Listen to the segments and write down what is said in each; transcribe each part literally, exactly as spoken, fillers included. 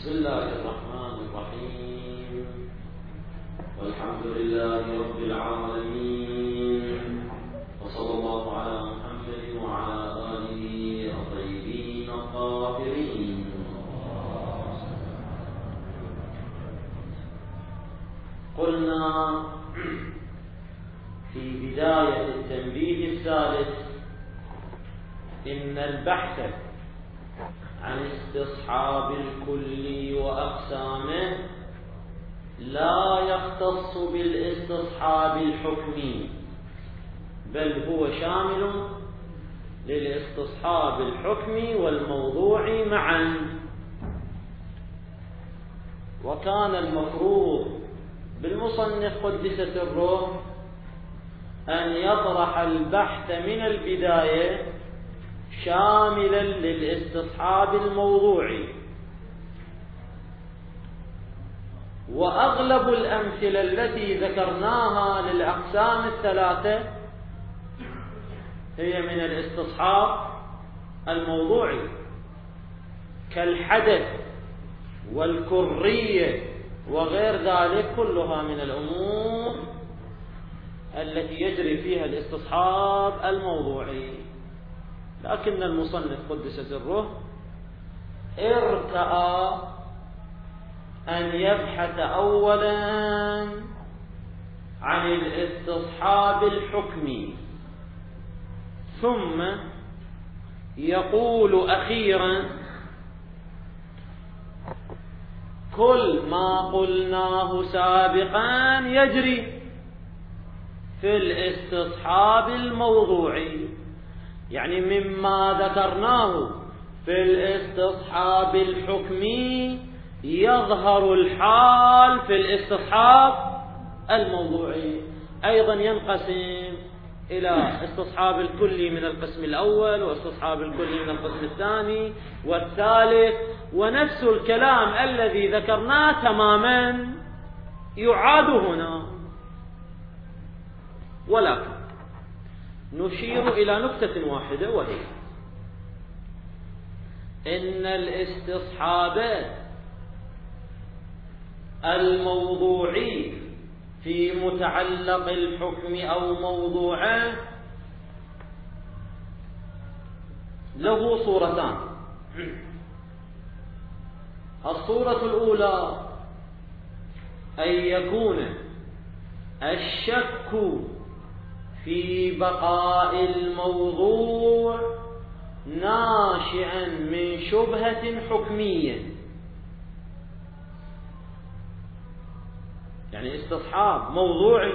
بسم الله الرحمن الرحيم. والحمد لله رب العالمين، وصلى الله على محمد وعلى آله الطيبين الطاهرين. قلنا في بداية التنبيه الثالث إن البحث عن استصحاب الكل وأقسامه لا يختص بالاستصحاب الحكمي، بل هو شامل للاستصحاب الحكمي والموضوعي معا. وكان المفروض بالمصنف قدس سره أن يطرح البحث من البداية شاملا للاستصحاب الموضوعي، وأغلب الأمثلة التي ذكرناها للأقسام الثلاثة هي من الاستصحاب الموضوعي، كالحدث والكرية وغير ذلك، كلها من الأمور التي يجري فيها الاستصحاب الموضوعي. لكن المصنف قدس سره ارتأى أن يبحث أولا عن الاستصحاب الحكمي، ثم يقول أخيرا كل ما قلناه سابقا يجري في الاستصحاب الموضوعي، يعني مما ذكرناه في الاستصحاب الحكمي يظهر الحال في الاستصحاب الموضوعي. أيضا ينقسم إلى استصحاب الكلي من القسم الأول، واستصحاب الكلي من القسم الثاني والثالث، ونفس الكلام الذي ذكرناه تماما يعاد هنا. ولكن نشير إلى نقطة واحدة، وهي إن الاستصحاب الموضوعي في متعلق الحكم أو موضوعه له صورتان. الصورة الأولى أن يكون الشك في بقاء الموضوع ناشئا من شبهة حكمية، يعني استصحاب موضوعي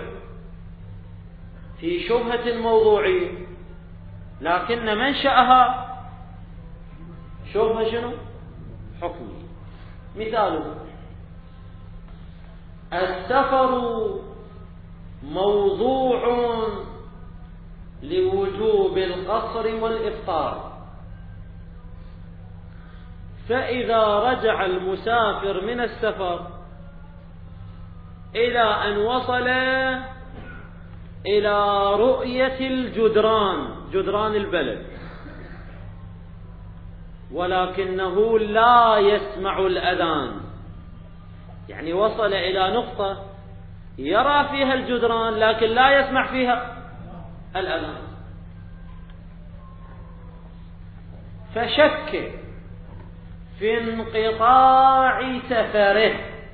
في شبهة موضوعية، لكن منشأها شبهة شنو؟ حكمية. مثاله السفر موضوع لوجوب القصر والإفطار، فإذا رجع المسافر من السفر إلى أن وصل إلى رؤية الجدران، جدران البلد، ولكنه لا يسمع الأذان، يعني وصل إلى نقطة يرى فيها الجدران لكن لا يسمع فيها الأذان، فشك في انقطاع سفره.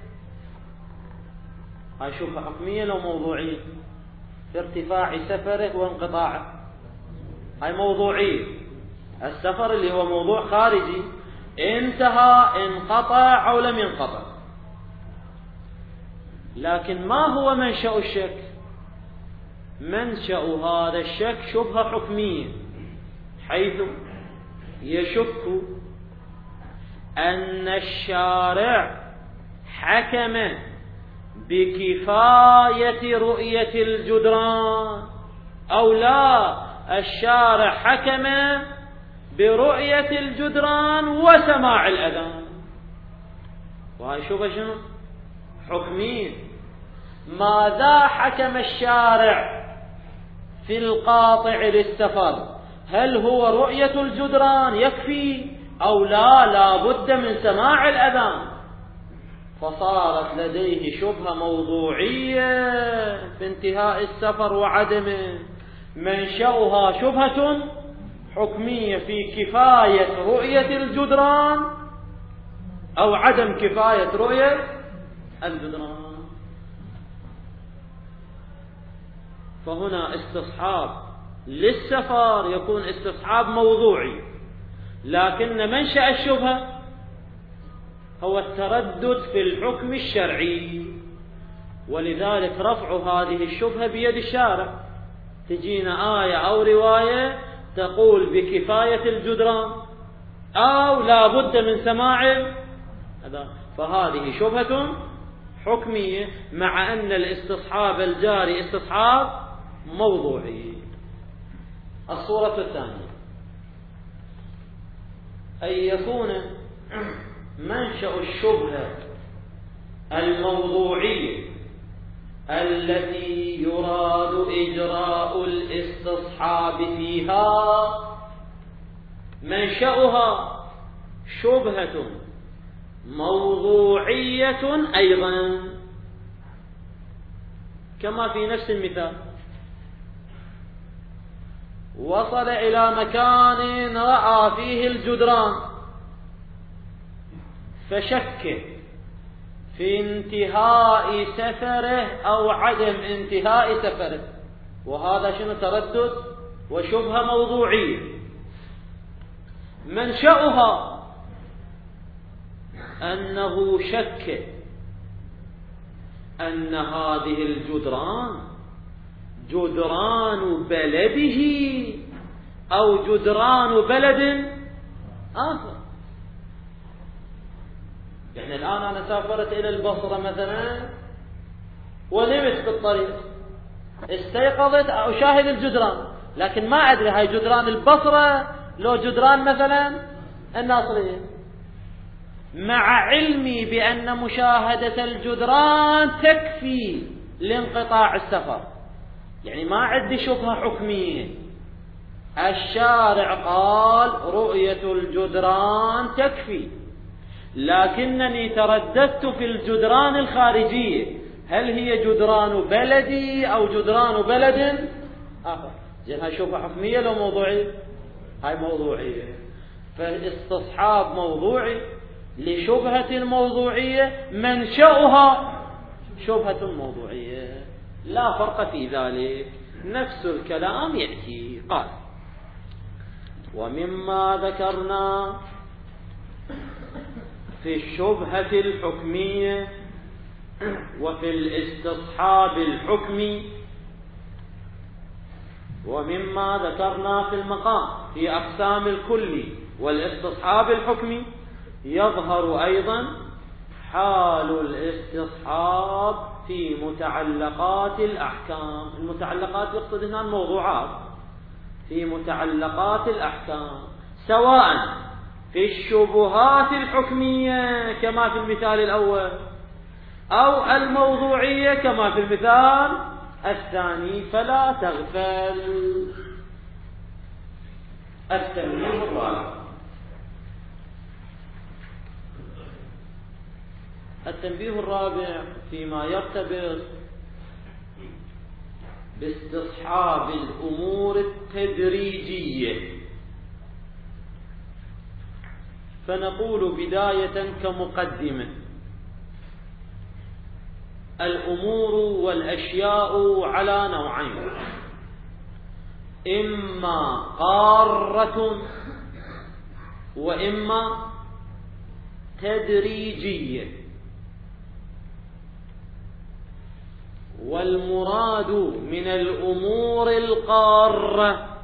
هاي شوفها حكمية لو موضوعية؟ في ارتفاع سفره وانقطاعه، هاي موضوعية. السفر اللي هو موضوع خارجي انتهى، انقطع أو لم ينقطع. لكن ما هو منشأ الشك؟ منشأ هذا الشك شبهة حكمية، حيث يشك أن الشارع حكم بكفاية رؤية الجدران أو لا، الشارع حكم برؤية الجدران وسماع الأذان. وهي شوفها شنو؟ حكمين. ماذا حكم الشارع في القاطع للسفر؟ هل هو رؤية الجدران يكفي أو لا لا بد من سماع الأذان؟ فصارت لديه شبهة موضوعية في انتهاء السفر وعدمه، منشأها شبهة حكمية في كفاية رؤية الجدران أو عدم كفاية رؤية الجدران. فهنا استصحاب للسفر يكون استصحاب موضوعي، لكن منشأ الشبهة هو التردد في الحكم الشرعي، ولذلك رفع هذه الشبهة بيد الشارع. تجينا آية أو رواية تقول بكفاية الجدران أو لا بد من سماع هذا، فهذه شبهة حكمية، مع أن الاستصحاب الجاري استصحاب موضوعي. الصورة الثانية أن يكون منشأ الشبهة الموضوعية التي يراد إجراء الاستصحاب فيها منشأها شبهة موضوعية أيضا، كما في نفس المثال وصل إلى مكان رأى فيه الجدران فشك في انتهاء سفره أو عدم انتهاء سفره، وهذا شنو؟ تردد وشبهة موضوعية. منشأها أنه شك أن هذه الجدران جدران بلده أو جدران بلد آخر. يعني الآن أنا سافرت إلى البصرة مثلا ونمت بالطريق، استيقظت أشاهد الجدران، لكن ما أدري هاي جدران البصرة لو جدران مثلا الناصرية، مع علمي بأن مشاهدة الجدران تكفي لانقطاع السفر. يعني ما عندي شبهة حكمية، الشارع قال رؤية الجدران تكفي، لكنني ترددت في الجدران الخارجية، هل هي جدران بلدي أو جدران بلد آخر؟ زين هاي شبهة حكمية لو موضوعية؟ هاي موضوعية. فاستصحاب موضوعي لشبهة موضوعية منشأها شبهة موضوعية، لا فرق في ذلك، نفس الكلام يأتي. قال ومما ذكرنا في الشبهة الحكمية وفي الاستصحاب الحكمي، ومما ذكرنا في المقام في أقسام الكلي والاستصحاب الحكمي، يظهر أيضا حال الاستصحاب في متعلقات الأحكام. المتعلقات يقصد هنا الموضوعات، في متعلقات الأحكام، سواء في الشبهات الحكمية كما في المثال الأول أو الموضوعية كما في المثال الثاني. فلا تغفل. التنبيه الرابع، التنبيه الرابع فيما يرتبط باستصحاب الأمور التدريجية. فنقول بداية كمقدمة: الأمور والأشياء على نوعين، إما قارة وإما تدريجية. والمراد من الأمور القارة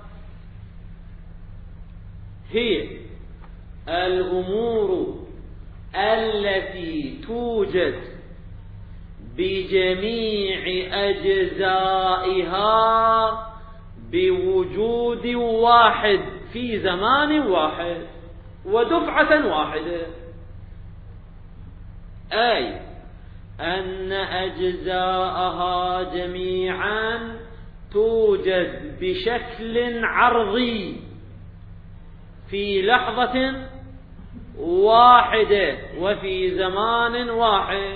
هي الأمور التي توجد بجميع أجزائها بوجود واحد في زمان واحد ودفعة واحدة، أي أن أجزاءها جميعا توجد بشكل عرضي في لحظة واحدة وفي زمان واحد،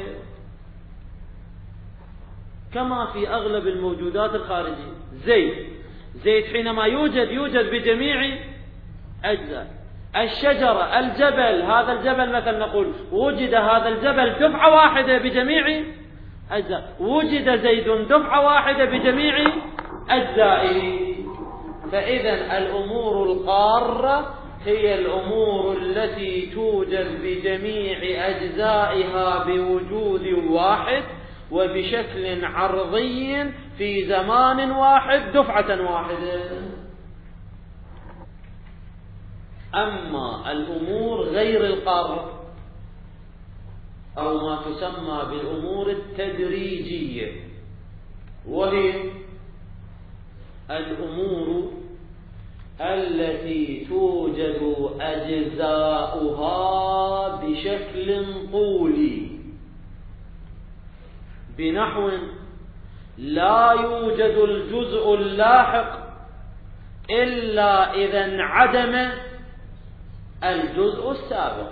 كما في أغلب الموجودات الخارجية. زيت زيت حينما يوجد يوجد بجميع أجزاء. الشجرة، الجبل، هذا الجبل مثلا نقول وجد هذا الجبل دفعة واحدة بجميع أجزاء، وجد زيد دفعة واحدة بجميع أجزائه. فإذا الأمور القارة هي الأمور التي توجد بجميع أجزائها بوجود واحد وبشكل عرضي في زمان واحد دفعة واحدة. أما الأمور غير القارة أو ما تسمى بالأمور التدريجية، وهي الأمور التي توجد أجزاؤها بشكل طولي، بنحو لا يوجد الجزء اللاحق إلا إذا انعدم الجزء السابق،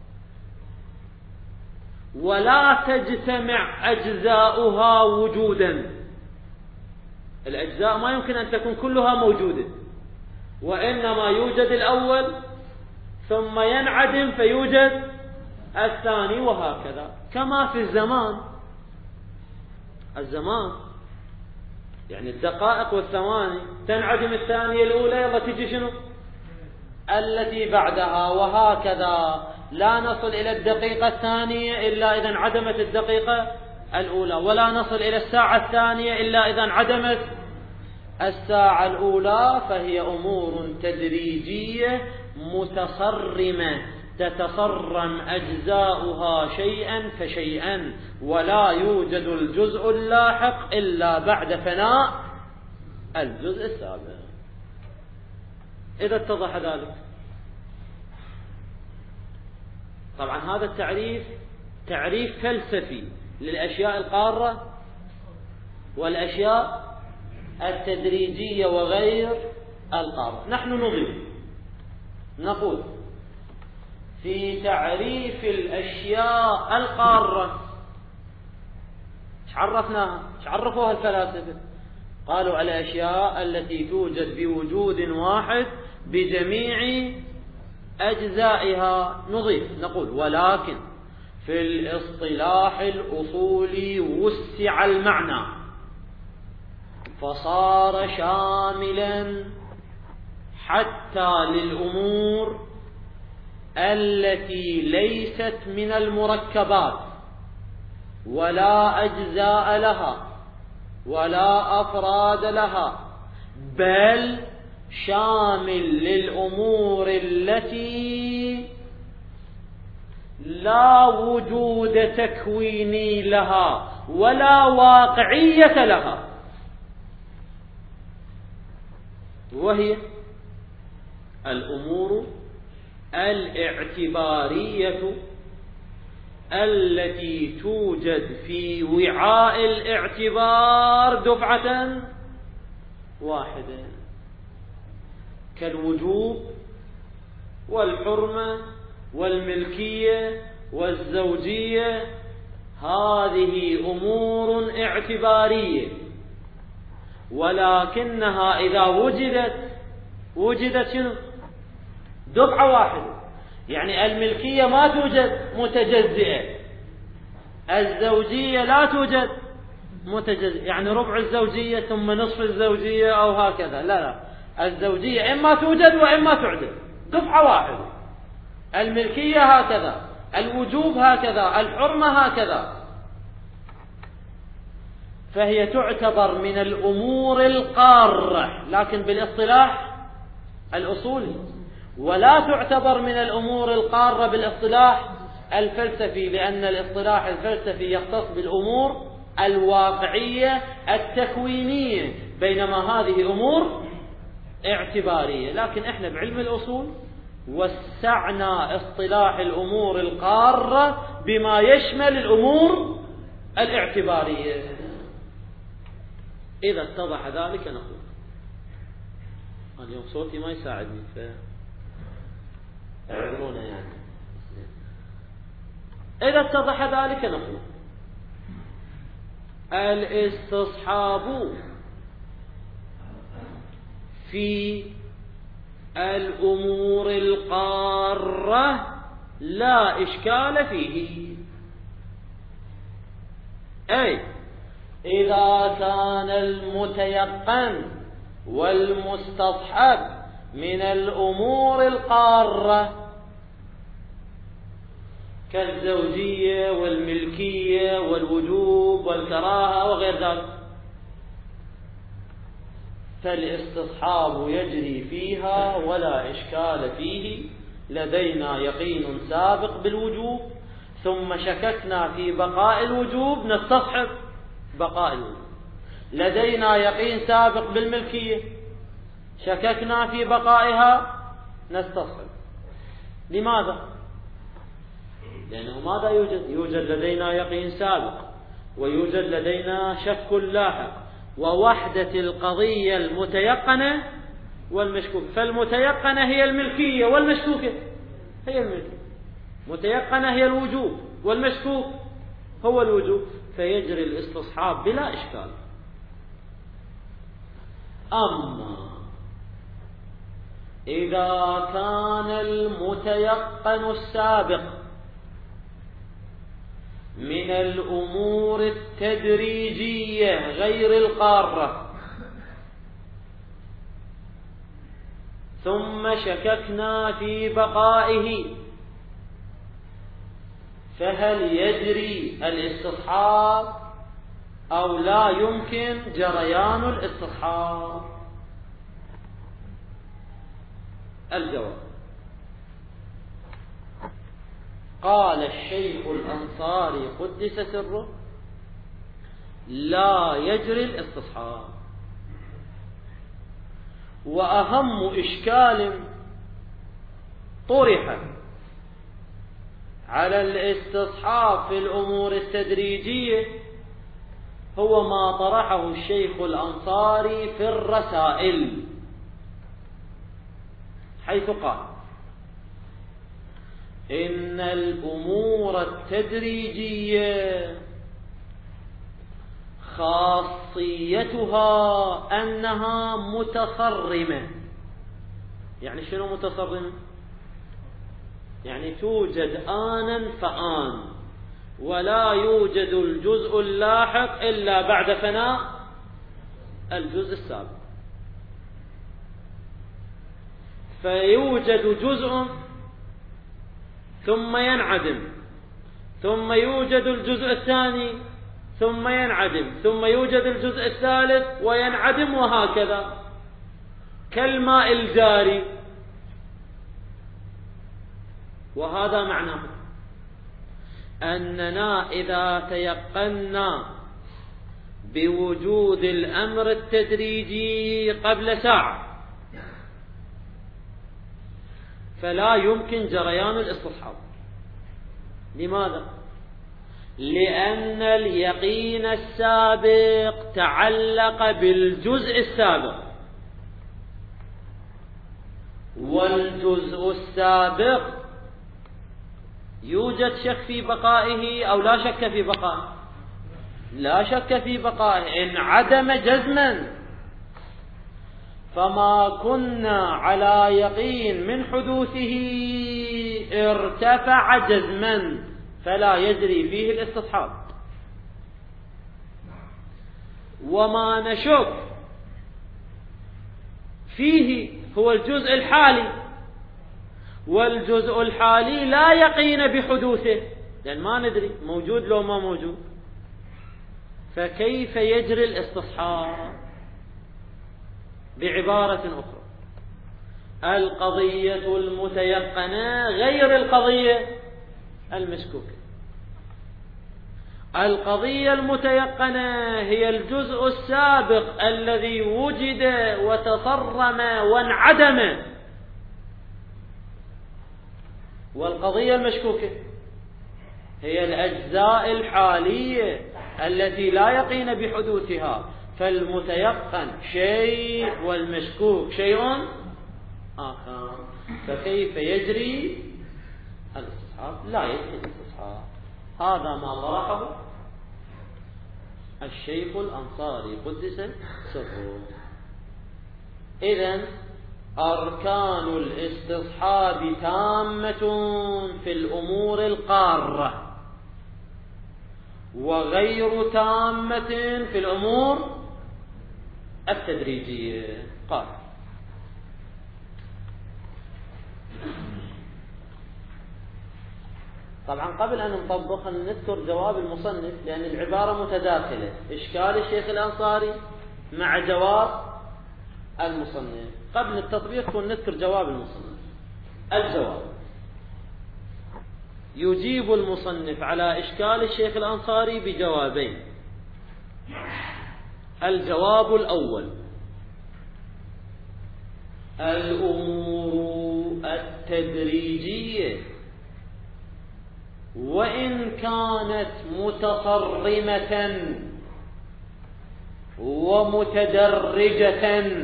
ولا تجتمع أجزاؤها وجودا. الأجزاء ما يمكن أن تكون كلها موجودة، وإنما يوجد الأول ثم ينعدم فيوجد الثاني، وهكذا. كما في الزمان، الزمان يعني الدقائق والثواني، تنعدم الثانية الأولى يلا تجي شنو التي بعدها، وهكذا. لا نصل إلى الدقيقة الثانية إلا إذا انعدمت الدقيقة الأولى، ولا نصل إلى الساعة الثانية إلا إذا انعدمت الساعة الأولى. فهي أمور تدريجية متصرمة تتصرم أجزاؤها شيئا فشيئا، ولا يوجد الجزء اللاحق إلا بعد فناء الجزء السابق. إذا اتضح ذلك. طبعا هذا التعريف تعريف فلسفي للأشياء القارة والأشياء التدريجية وغير القارة. نحن نضيف نقول في تعريف الأشياء القارة، ايش عرفناها؟ ايش عرفوها الفلاسفة؟ قالوا الأشياء التي توجد بوجود واحد بجميع أجزائها. نضيف نقول ولكن في الاصطلاح الأصولي وسع المعنى فصار شاملا حتى للأمور التي ليست من المركبات ولا أجزاء لها ولا أفراد لها، بل شامل للأمور التي لا وجود تكويني لها ولا واقعية لها، وهي الأمور الاعتبارية التي توجد في وعاء الاعتبار دفعة واحدة، كالوجوب والحرمة والملكية والزوجية. هذه أمور اعتبارية، ولكنها إذا وجدت وجدت شنو؟ دفعة واحدة. يعني الملكية ما توجد متجزئة، الزوجية لا توجد متجزئة، يعني ربع الزوجية ثم نصف الزوجية أو هكذا، لا لا، الزوجية إما توجد وإما تعدم، دفعة واحدة. الملكية هكذا، الوجوب هكذا، الحرمة هكذا. فهي تعتبر من الأمور القارة لكن بالاصطلاح الأصولي، ولا تعتبر من الأمور القارة بالاصطلاح الفلسفي، لأن الاصطلاح الفلسفي يختص بالأمور الواقعية التكوينية، بينما هذه أمور اعتبارية. لكن احنا بعلم الأصول وسعنا اصطلاح الأمور القارة بما يشمل الأمور الاعتبارية. إذا اتضح ذلك نقول. اليوم صوتي ما يساعدني ف اعذرونا يعني. إذا اتضح ذلك نقول الاستصحاب في الأمور القارة لا إشكال فيه، أي إذا كان المتيقن والمستصحب من الأمور القارة كالزوجية والملكية والوجوب والكراهة وغير ذلك، فالاستصحاب يجري فيها ولا إشكال فيه. لدينا يقين سابق بالوجوب ثم شككنا في بقاء الوجوب نستصحب بقاء الوجوب. لدينا يقين سابق بالملكية شككنا في بقائها نستصحب. لماذا؟ لأنه ماذا يوجد؟ يوجد لدينا يقين سابق ويوجد لدينا شك لاحق ووحدة القضية المتيقنة والمشكوك. فالمتيقنة هي الملكية والمشكوكة هي الملكية، متيقنة هي الوجوب والمشكوك هو الوجوب، فيجري الاستصحاب بلا إشكال. أما إذا كان المتيقن السابق من الأمور التدريجية غير القارة ثم شككنا في بقائه، فهل يجري الاستصحاب أو لا يمكن جريان الاستصحاب؟ الجواب: قال الشيخ الأنصاري قدس سره: لا يجري الاستصحاب. وأهم إشكال طرح على الاستصحاب في الأمور التدريجية هو ما طرحه الشيخ الأنصاري في الرسائل، حيث قال: إن الأمور التدريجية خاصيتها أنها متصرمة. يعني شنو متصرمة؟ يعني توجد آنا فآن ولا يوجد الجزء اللاحق إلا بعد فناء الجزء السابق، فيوجد جزء ثم ينعدم ثم يوجد الجزء الثاني ثم ينعدم ثم يوجد الجزء الثالث وينعدم، وهكذا كالماء الجاري. وهذا معناه أننا إذا تيقنا بوجود الأمر التدريجي قبل ساعة فلا يمكن جريان الاستصحاب. لماذا؟ لأن اليقين السابق تعلق بالجزء السابق، والجزء السابق يوجد شك في بقائه أو لا شك في بقائه؟ لا شك في بقائه، انعدم جزما، فما كنا على يقين من حدوثه ارتفع جزما فلا يجري فيه الاستصحاب. وما نشك فيه هو الجزء الحالي، والجزء الحالي لا يقين بحدوثه لأن ما ندري موجود لو ما موجود، فكيف يجري الاستصحاب؟ بعبارة أخرى: القضية المتيقنة غير القضية المشكوكة. القضية المتيقنة هي الجزء السابق الذي وجد وتصرم وانعدم، والقضية المشكوكة هي الأجزاء الحالية التي لا يقين بحدوثها، فالمتيقن شيء والمشكوك شيء آخر، فكيف يجري الاستصحاب؟ لا يجري الاستصحاب. هذا ما طرحه الشيخ الأنصاري قدس سره. إذن أركان الاستصحاب تامة في الأمور القارة، وغير تامة في الأمور التدريجية. قال: طبعا قبل أن نطبق نذكر جواب المصنف، لأن العبارة متداخلة، إشكال الشيخ الأنصاري مع جواب المصنف. قبل التطبيق كن نذكر جواب المصنف. الجواب: يجيب المصنف على إشكال الشيخ الأنصاري بجوابين. الجواب الأول: الأمور التدريجية وإن كانت متصرمة ومتدرجة،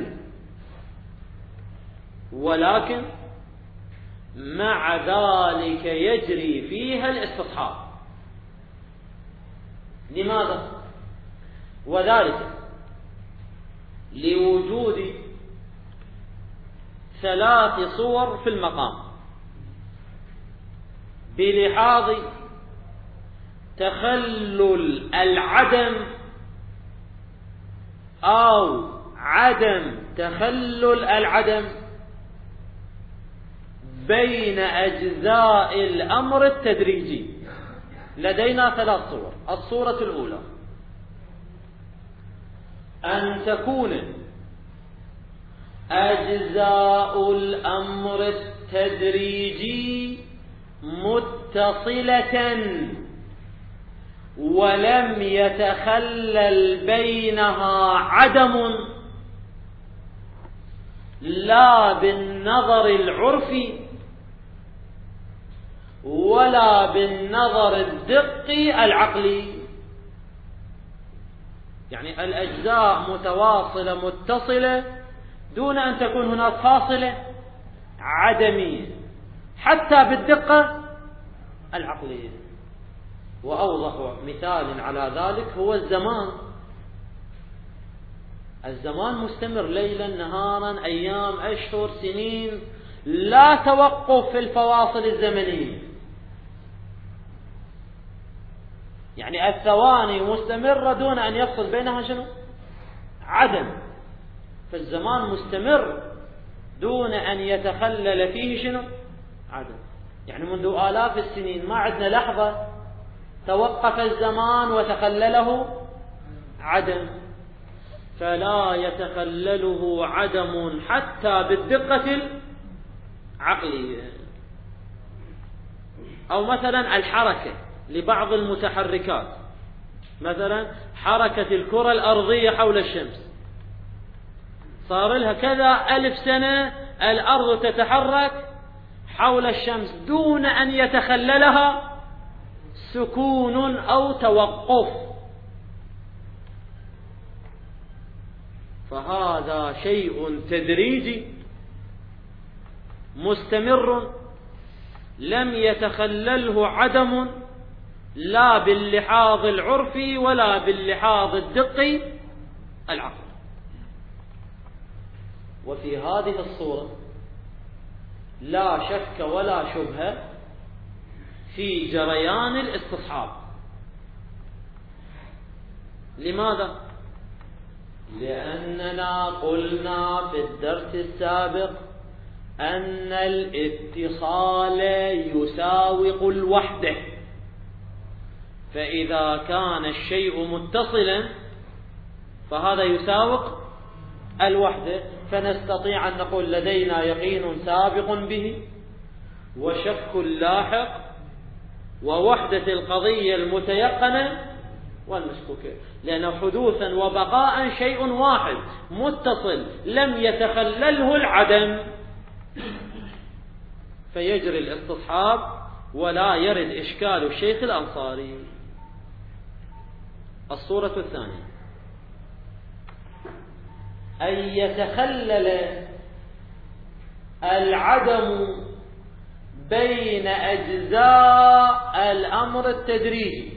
ولكن مع ذلك يجري فيها الاستصحاب. لماذا؟ وذلك لوجود ثلاث صور في المقام، بلحاظ تخلل العدم أو عدم تخلل العدم بين أجزاء الأمر التدريجي. لدينا ثلاث صور. الصورة الأولى أن تكون أجزاء الأمر التدريجي متصلة ولم يتخلل بينها عدم، لا بالنظر العرفي ولا بالنظر الدقي العقلي. يعني الأجزاء متواصلة متصلة دون أن تكون هناك فاصلة عدمية حتى بالدقة العقلية. وأوضح مثال على ذلك هو الزمان. الزمان مستمر ليلا نهارا، أيام أشهر سنين، لا توقف في الفواصل الزمنية. يعني الثواني مستمرة دون أن يفصل بينها شنو؟ عدم. فالزمان مستمر دون أن يتخلل فيه شنو؟ عدم. يعني منذ آلاف السنين ما عندنا لحظة توقف الزمان وتخلله عدم، فلا يتخلله عدم حتى بالدقة العقلية. أو مثلا الحركة لبعض المتحركات، مثلا حركة الكرة الأرضية حول الشمس، صار لها كذا ألف سنة الأرض تتحرك حول الشمس دون أن يتخللها سكون أو توقف، فهذا شيء تدريجي مستمر لم يتخلله عدم، لا باللحاظ العرفي ولا باللحاظ الدقي العقلي. وفي هذه الصورة لا شك ولا شبهة في جريان الاستصحاب. لماذا؟ لأننا قلنا في الدرس السابق أن الاتصال يساوق الوحدة، فإذا كان الشيء متصلا فهذا يساوق الوحدة، فنستطيع أن نقول لدينا يقين سابق به وشك لاحق ووحدة القضية المتيقنة والمشكوكة، لأن حدوثا وبقاء شيء واحد متصل لم يتخلله العدم، فيجري الاستصحاب ولا يرد إشكال الشيخ الأنصاري. الصورة الثانية أن يتخلل العدم بين أجزاء الأمر التدريجي،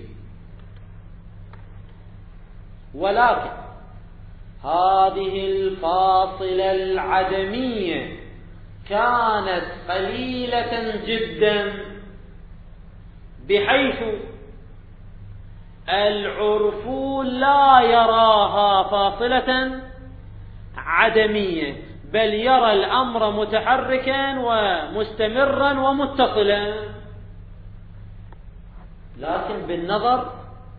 ولكن هذه الفاصلة العدمية كانت قليلة جدا، بحيث العرف لا يراها فاصلة عدمية، بل يرى الأمر متحركا ومستمرا ومتصلا. لكن بالنظر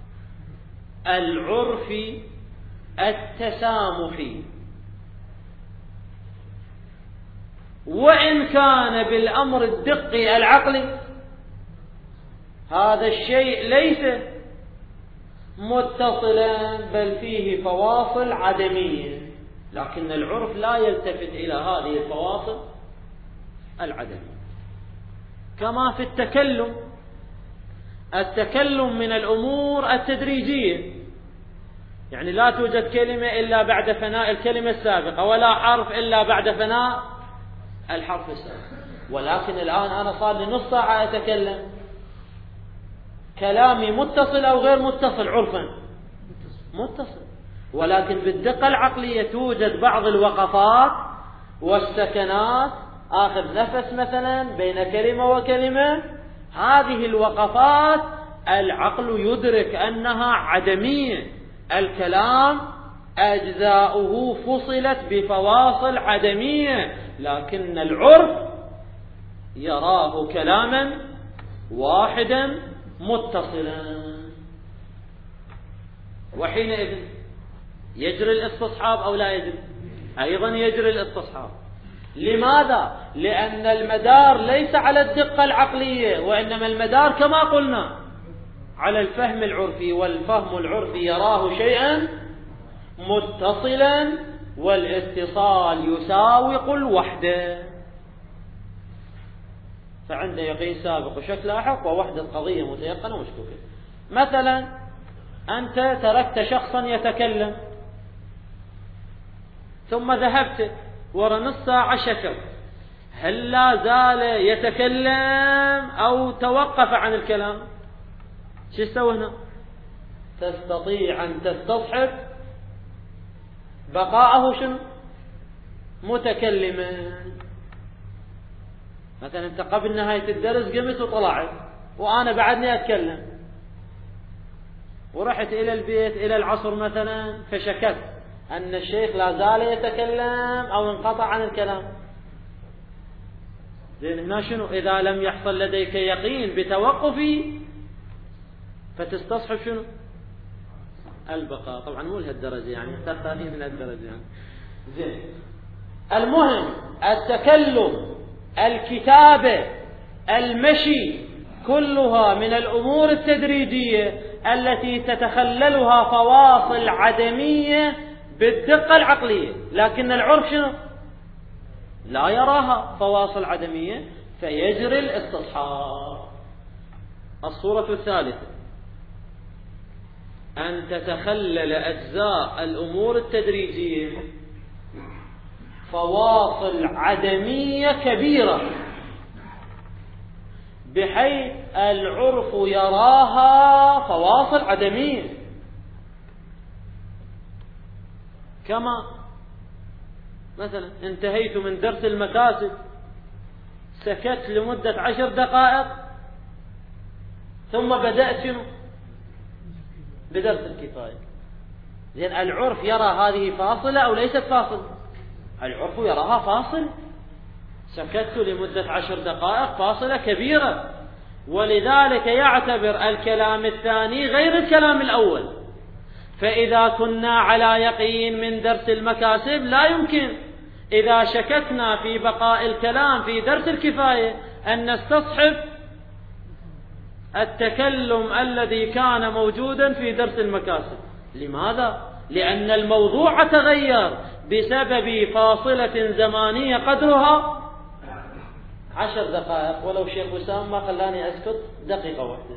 العرفي التسامحي، وإن كان بالأمر الدقي العقلي هذا الشيء ليس متصلا بل فيه فواصل عدمية، لكن العرف لا يلتفت إلى هذه الفواصل العدمية. كما في التكلم، التكلم من الأمور التدريجية، يعني لا توجد كلمة إلا بعد فناء الكلمة السابقة، ولا حرف إلا بعد فناء الحرف السابق. ولكن الآن أنا صار لي نص ساعة أتكلم، كلامي متصل أو غير متصل؟ عرفا متصل، ولكن بالدقة العقلية توجد بعض الوقفات والسكنات، آخر نفس مثلا بين كلمة وكلمة، هذه الوقفات العقل يدرك أنها عدمية، الكلام أجزاؤه فصلت بفواصل عدمية، لكن العرف يراه كلاما واحدا متصلا. وحينئذ يجري الاستصحاب أو لا يجري؟ أيضا يجري الاستصحاب. لماذا؟ لأن المدار ليس على الدقة العقلية، وإنما المدار كما قلنا على الفهم العرفي، والفهم العرفي يراه شيئا متصلا، والاتصال يساوق الوحدة، فعنده يقين سابق وشك لاحق ووحدة قضية متيقنة مشكوكة. مثلا أنت تركت شخصا يتكلم، ثم ذهبت ورا نص ساعة شكر، هل لا زال يتكلم أو توقف عن الكلام؟ شو تسوي هنا؟ تستطيع أن تستصحب بقاءه شنو؟ متكلما. مثلا أنت قبل نهاية الدرس قمت وطلعت وأنا بعدني أتكلم، ورحت إلى البيت إلى العصر مثلا، فشكت أن الشيخ لا زال يتكلم أو انقطع عن الكلام. زين، هنا شنو؟ إذا لم يحصل لديك يقين بتوقفي فتستصحب شنو؟ البقاء. طبعا مو لهالدرجة يعني، تختارين من هالدرجة يعني. زين، المهم التكلم، الكتابة، المشي، كلها من الأمور التدريجية التي تتخللها فواصل عدمية بالدقة العقلية، لكن العرف شنو؟ لا يراها فواصل عدمية، فيجري الاستصحاب. الصورة الثالثة أن تتخلل أجزاء الأمور التدريجية فواصل عدمية كبيرة، بحيث العرف يراها فواصل عدمية. كما مثلا انتهيت من درس المكاسب، سكت لمدة عشر دقائق، ثم بدأت شنو؟ بدرس الكفاية. لأن العرف يرى هذه فاصلة أو ليست فاصلة؟ العرف يراها فاصل. سكت لمدة عشر دقائق فاصلة كبيرة، ولذلك يعتبر الكلام الثاني غير الكلام الأول. فإذا كنا على يقين من درس المكاسب لا يمكن إذا شككنا في بقاء الكلام في درس الكفاية أن نستصحب التكلم الذي كان موجودا في درس المكاسب. لماذا؟ لأن الموضوع تغير بسبب فاصلة زمانية قدرها عشر دقائق، ولو شيخ وسام ما خلاني أسكت دقيقة واحدة.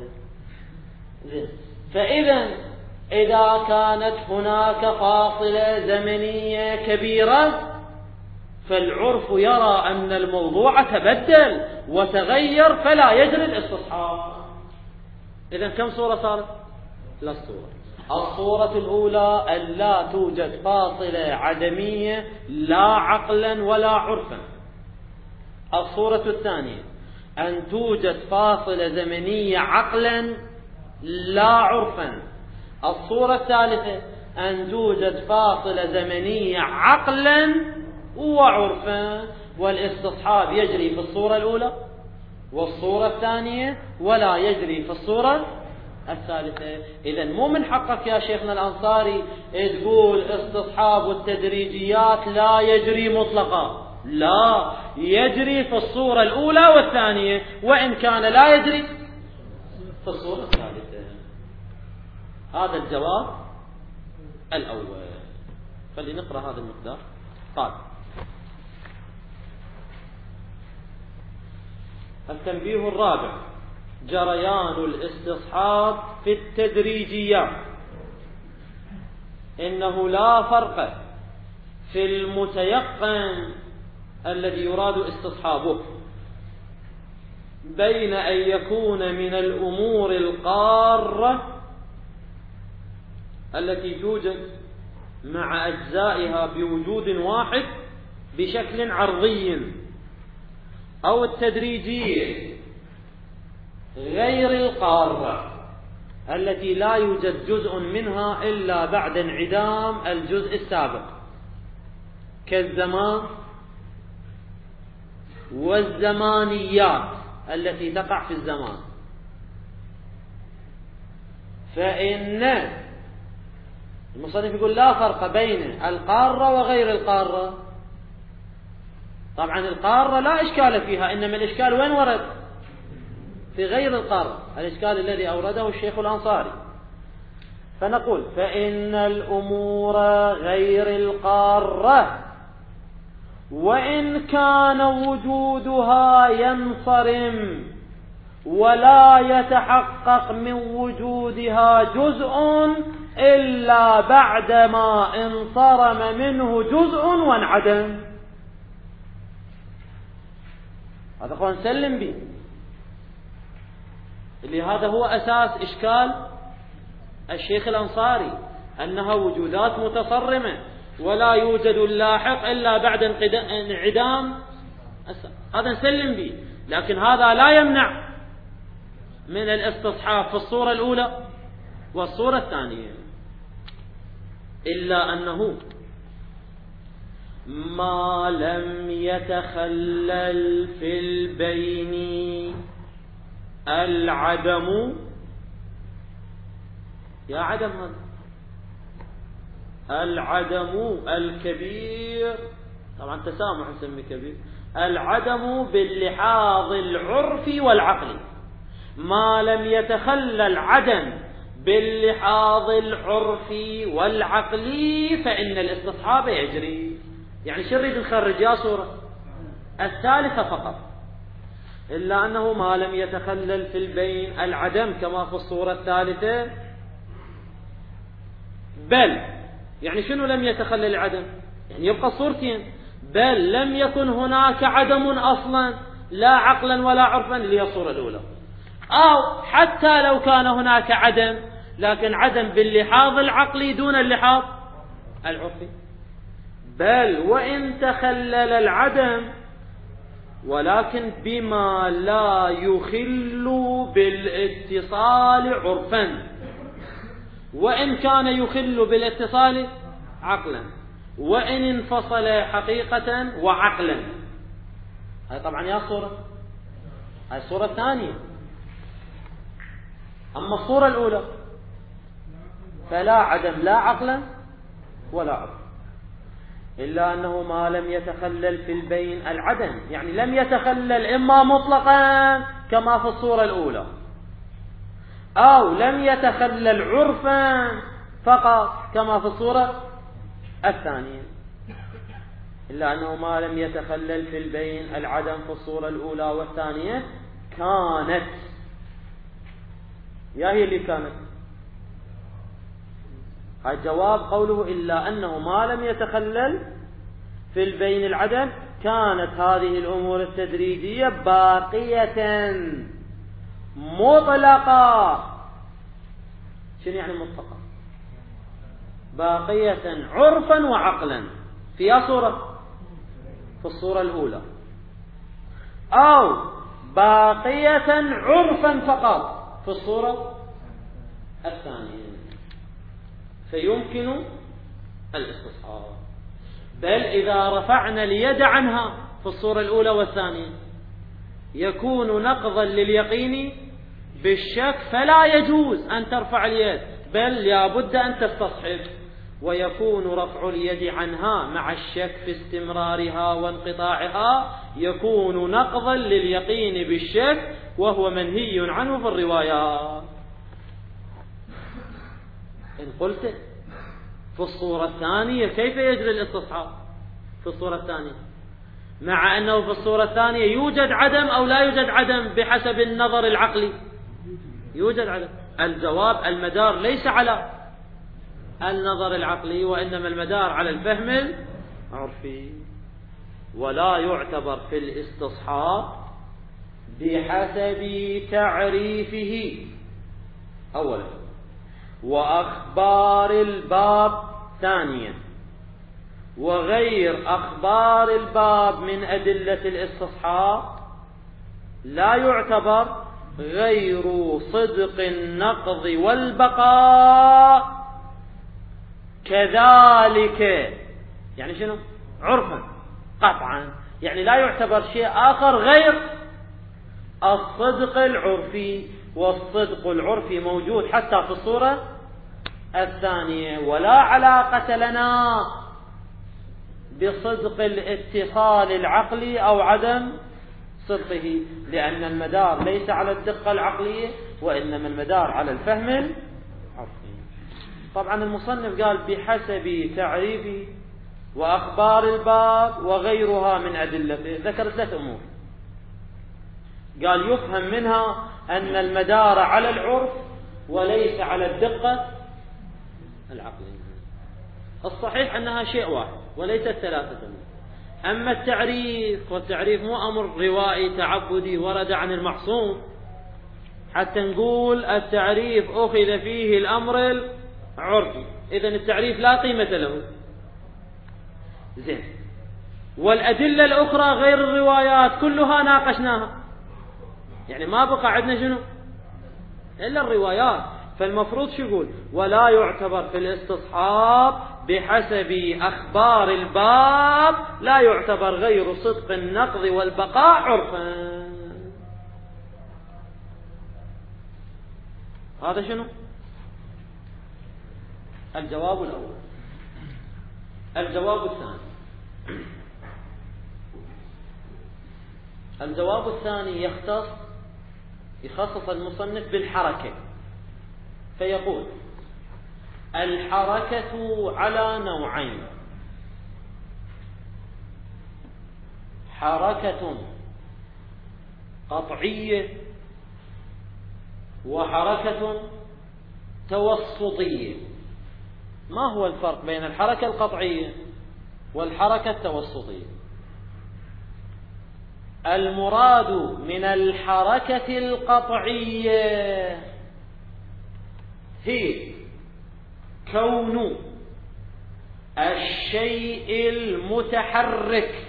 فإذا إذا كانت هناك فاصلة زمنية كبيرة فالعرف يرى أن الموضوع تبدل وتغير فلا يجري الاستصحاب. إذن كم صورة صارت؟ لا صورة. الصورة الأولى أن لا توجد فاصلة عدمية لا عقلا ولا عرفا. الصورة الثانية أن توجد فاصلة زمنية عقلا لا عرفا. الصورة الثالثة أن توجد فاصلة زمنية عقلا وعرفا، والاستصحاب يجري في الصورة الأولى والصورة الثانية ولا يجري في الصورة الثالثة. إذن مو من حقك يا شيخنا الأنصاري تقول استصحاب التدريجيات لا يجري مطلقا، لا، يجري في الصورة الأولى والثانية، وإن كان لا يجري في الصورة الثالثة. هذا الجواب الأول. خلينا نقرأ هذا المقدار. قال: التنبيه الرابع: جريان الاستصحاب في التدريجيات. إنه لا فرق في المتيقن الذي يراد استصحابه بين أن يكون من الأمور القارة التي توجد مع أجزائها بوجود واحد بشكل عرضي، أو التدريجية غير القارة التي لا يوجد جزء منها إلا بعد انعدام الجزء السابق، كالزمان والزمانيات التي تقع في الزمان. فإن المصنف يقول لا فرق بين القارة وغير القارة. طبعا القارة لا إشكال فيها، إنما الإشكال وين ورد؟ في غير القارة، الإشكال الذي أورده الشيخ الأنصاري. فنقول فإن الأمور غير القارة وإن كان وجودها ينصرم ولا يتحقق من وجودها جزء إلا بعدما انصرم منه جزء وانعدم. هذا قول نسلم به، اللي هذا هو أساس إشكال الشيخ الأنصاري، أنها وجودات متصرمة ولا يوجد اللاحق إلا بعد انعدام. هذا نسلم به، لكن هذا لا يمنع من الاستصحاب في الصورة الأولى والصورة الثانية، إلا أنه ما لم يتخلل في البين العدم. يا عدم هذا العدم الكبير، طبعا تسامح نسميه كبير، العدم باللحاظ العرفي والعقلي. ما لم يتخلل عدم باللحاظ العرفي والعقلي فإن الاستصحاب يجري. يعني شو نريد نخرج يا صورة الثالثة فقط، إلا أنه ما لم يتخلل في البين العدم كما في الصورة الثالثة. بل يعني شنو لم يتخلل العدم؟ يعني يبقى الصورتين. بل لم يكن هناك عدم أصلا لا عقلا ولا عرفا، اللي هي الصورة الأولى. أو حتى لو كان هناك عدم، لكن عدم باللحاظ العقلي دون اللحاظ العرفي. بل وإن تخلل العدم ولكن بما لا يخل بالاتصال عرفا، وإن كان يخل بالاتصال عقلا، وإن انفصل حقيقة وعقلا. هاي طبعا يا صورة، هاي الصورة الثانية. أما الصورة الأولى فلا عدم لا عقلا ولا عقلا، إلا أنه ما لم يتخلل في البين العدم، يعني لم يتخلل إما مطلقا كما في الصورة الأولى، أو لم يتخلل عرفا فقط كما في الصورة الثانية. إلا أنه ما لم يتخلل في البين العدم في الصورة الأولى والثانية كانت. يا هي اللي كانت، هاي جواب قوله إلا أنه ما لم يتخلل في البين العدم، كانت هذه الأمور التدريجية باقية مطلقة. شنو يعني مطلقة؟ باقية عرفا وعقلا في أي صورة؟ في الصورة الأولى، أو باقية عرفا فقط في الصورة الثانية، فيمكن الاستصحاب. بل إذا رفعنا اليد عنها في الصورة الأولى والثانية يكون نقضا لليقين بالشك، فلا يجوز أن ترفع اليد، بل لابد أن تستصحب، ويكون رفع اليد عنها مع الشك في استمرارها وانقطاعها يكون نقضا لليقين بالشك، وهو منهي عنه في الروايات. إن قلت في الصورة الثانية كيف يجري الاستصحاب في الصورة الثانية، مع أنه في الصورة الثانية يوجد عدم أو لا يوجد عدم بحسب النظر العقلي؟ يوجد عدم. الجواب المدار ليس على النظر العقلي، وإنما المدار على الفهم العرفي، ولا يعتبر في الاستصحاب بحسب تعريفه أولا، وأخبار الباب ثانيا، وغير أخبار الباب من أدلة الاستصحاب لا يعتبر غير صدق النقض والبقاء كذلك. يعني شنو؟ عرفا قطعا، يعني لا يعتبر شيء آخر غير الصدق العرفي، والصدق العرفي موجود حتى في الصورة الثانية، ولا علاقة لنا بصدق الاتصال العقلي أو عدم صدقه، لأن المدار ليس على الدقة العقلية وإنما المدار على الفهم العرفي. طبعا المصنف قال بحسب تعريفه وأخبار الباب وغيرها من أدلته، ذكر ثلاث أمور، قال يفهم منها أن المدار على العرف وليس على الدقة العقلية. الصحيح أنها شيء واحد وليست ثلاثة أمور. أما التعريف، والتعريف مو أمر روائي تعبدي ورد عن المعصوم حتى نقول التعريف أخذ فيه الأمر العرفي، إذن التعريف لا قيمة له. زين، والأدلة الأخرى غير الروايات كلها ناقشناها، يعني ما بقى عندنا شنو إلا الروايات. فالمفروض شو يقول؟ ولا يعتبر في الاستصحاب بحسب أخبار الباب، لا يعتبر غير صدق النقض والبقاء عرفا. هذا شنو؟ الجواب الأول. الجواب الثاني، الجواب الثاني يختص يخصص المصنف بالحركة، فيقول الحركة على نوعين: حركة قطعية وحركة توسطية. ما هو الفرق بين الحركة القطعية والحركة التوسطية؟ المراد من الحركة القطعية هي كون الشيء المتحرك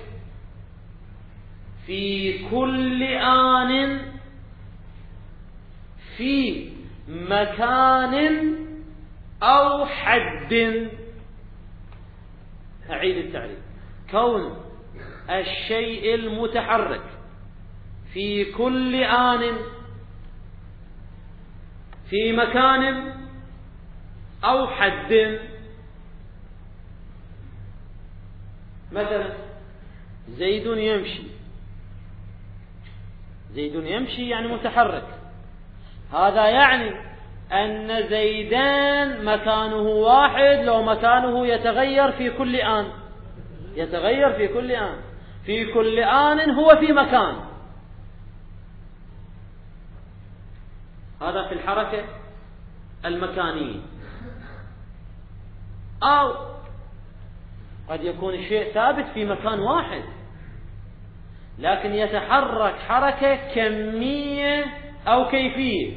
في كل آن في مكان أو حد. أعيد التعريف: كون الشيء المتحرك في كل آن في مكان أو حد. مثلا زيد يمشي، زيد يمشي يعني متحرك، هذا يعني أن زيدان مكانه واحد لو مكانه يتغير في كل آن، يتغير في كل آن، في كل آن هو في مكان. هذا في الحركة المكانية. أو قد يكون الشيء ثابت في مكان واحد لكن يتحرك حركة كمية أو كيفية.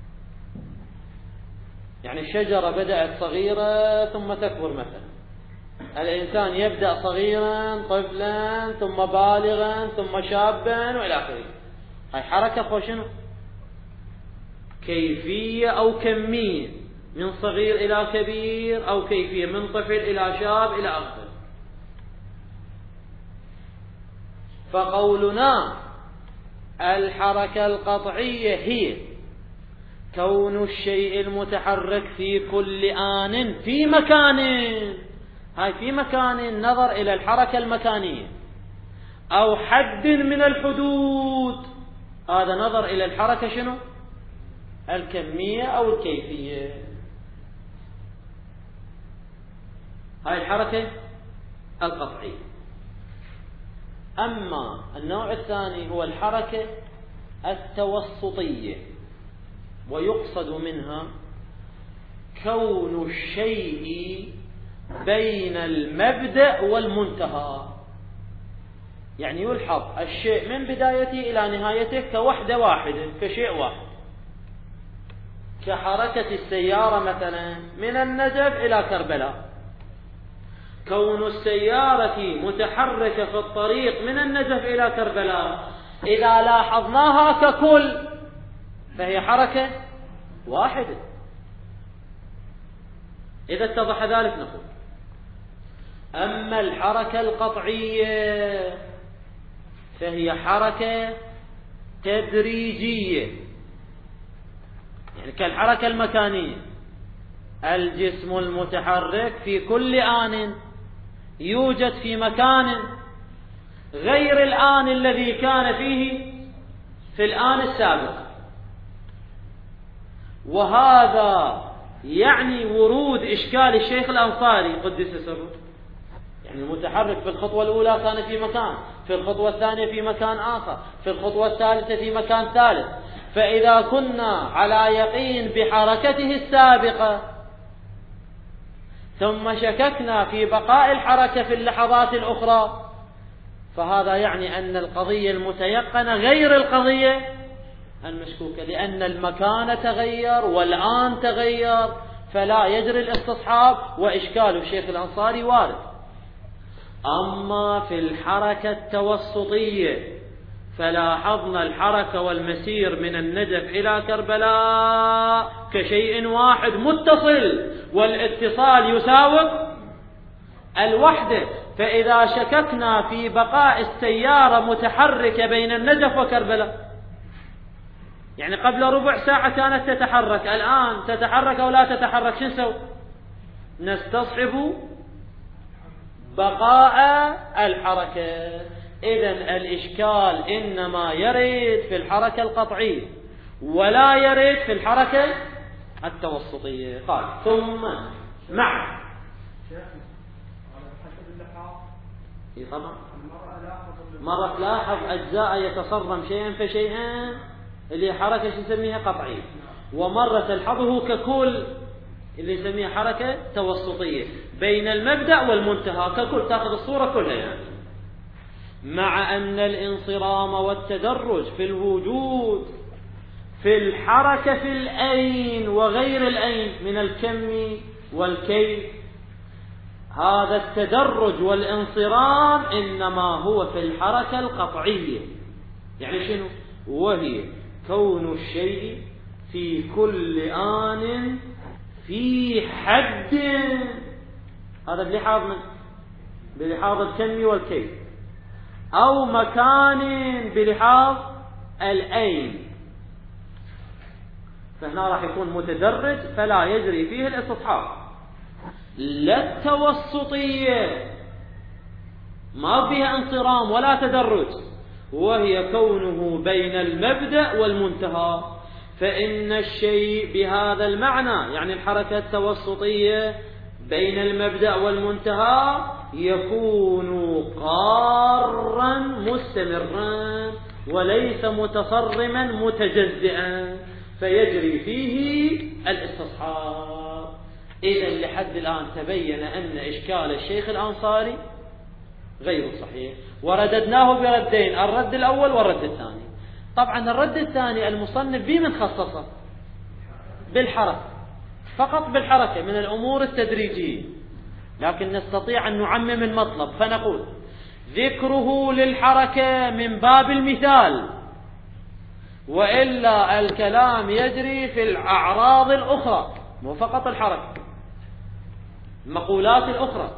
يعني الشجرة بدأت صغيرة ثم تكبر مثلا، الإنسان يبدأ صغيرا طفلا ثم بالغا ثم شابا وإلى آخره. هاي حركة خوشنو كيفية أو كمية، من صغير إلى كبير، أو كيفية من طفل إلى شاب إلى آخره. فقولنا الحركة القطعية هي كون الشيء المتحرك في كل آن في مكان، هاي في مكان نظر إلى الحركة المكانية، أو حد من الحدود هذا نظر إلى الحركة شنو الكمية أو الكيفية. هاي الحركة القطعية. أما النوع الثاني هو الحركة التوسطية، ويقصد منها كون الشيء بين المبدأ والمنتهى. يعني يلحظ الشيء من بدايته إلى نهايته كوحدة واحدة، كشيء واحد، كحركة السيارة مثلا من النجف إلى كربلاء. كون السيارة متحركة في الطريق من النجف إلى كربلاء إذا لاحظناها ككل فهي حركة واحدة. إذا اتضح ذلك نقول أما الحركة القطعية فهي حركة تدريجية، يعني كالحركة المكانية. الجسم المتحرك في كل آن يوجد في مكان غير الآن الذي كان فيه في الآن السابق، وهذا يعني ورود إشكال الشيخ الأنصاري قدس سره. يعني المتحرك في الخطوة الأولى كان في مكان، في الخطوة الثانية في مكان آخر، في الخطوة الثالثة في مكان ثالث. فإذا كنا على يقين بحركته السابقة ثم شككنا في بقاء الحركة في اللحظات الأخرى فهذا يعني أن القضية المتيقنة غير القضية المشكوكة، لأن المكان تغير والآن تغير، فلا يجري الاستصحاب، وإشكال الشيخ الأنصاري وارد. أما في الحركة التوسطية فلاحظنا الحركة والمسير من النجف إلى كربلاء كشيء واحد متصل، والاتصال يساوي الوحدة. فإذا شككنا في بقاء السيارة متحركة بين النجف وكربلاء، يعني قبل ربع ساعة كانت تتحرك، الآن تتحرك أو لا تتحرك، شو نسوي؟ نستصحب بقاء الحركة. إذن الإشكال إنما يرد في الحركة القطعية ولا يرد في الحركة التوسطية. قال ثم مع طبعا مرة تلاحظ أجزاء يتصرم شيئا فشيئا اللي حركة نسميها قطعية، ومرة تلحظه ككل اللي يسميها حركة توسطية بين المبدأ والمنتهى ككل، تأخذ الصورة كلها. يعني مع أن الانصرام والتدرج في الوجود في الحركة في الأين وغير الأين من الكم والكيف، هذا التدرج والانصرام إنما هو في الحركة القطعية. يعني شنو؟ وهي كون الشيء في كل آن في حد، هذا بلحاظ من بلحاظ الكم والكيف، أو مكان بلحاظ الأين. فهنا راح يكون متدرج فلا يجري فيه الاستصحاب. لا التوسطية ما فيها انصرام ولا تدرج، وهي كونه بين المبدأ والمنتهى. فإن الشيء بهذا المعنى، يعني الحركة التوسطية بين المبدأ والمنتهى، يكون قارا مستمرا وليس متصرما متجزئا، فيجري فيه الاستصحاب. إذن لحد الآن تبين أن إشكال الشيخ الأنصاري غير صحيح، ورددناه بردين، الرد الأول والرد الثاني. طبعا الرد الثاني المصنف بمن خصصه؟ بالحركة، فقط بالحركة من الأمور التدريجية، لكن نستطيع أن نعمم المطلب فنقول ذكره للحركة من باب المثال، وإلا الكلام يجري في الأعراض الأخرى مو فقط الحركة، المقولات الأخرى.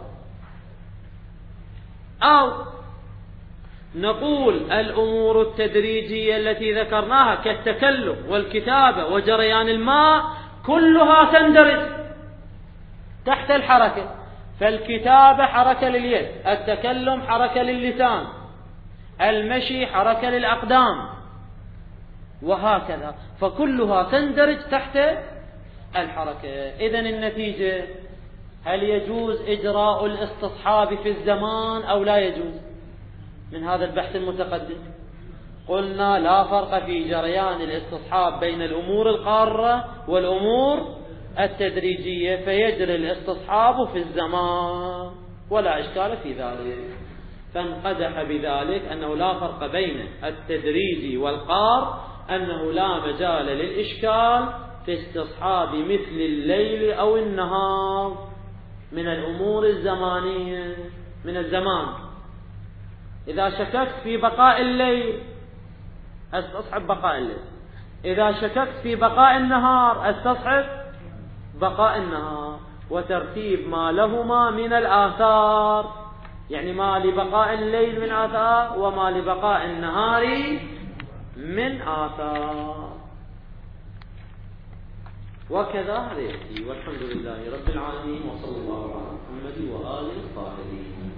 أو نقول الأمور التدريجية التي ذكرناها كالتكلم والكتابة وجريان الماء كلها تندرج تحت الحركة، فالكتابة حركة لليد، التكلم حركة للسان، المشي حركة للأقدام، وهكذا، فكلها تندرج تحت الحركة. إذن النتيجة، هل يجوز إجراء الاستصحاب في الزمان أو لا يجوز؟ من هذا البحث المتقدم قلنا لا فرق في جريان الاستصحاب بين الأمور القارة والأمور التدريجية، فيجري الاستصحاب في الزمان ولا إشكال في ذلك. فانقدح بذلك أنه لا فرق بين التدريجي والقار، أنه لا مجال للإشكال في استصحاب مثل الليل أو النهار من الأمور الزمانية من الزمان. إذا شككت في بقاء الليل استصحب بقاء الليل، إذا شككت في بقاء النهار استصحب بقاء النهار، وترتيب ما لهما من الآثار، يعني ما لبقاء الليل من آثار وما لبقاء النهار من آثار، وكذا هذا يأتي. والحمد لله رب العالمين، وصلى الله على محمد وآله الطاهرين.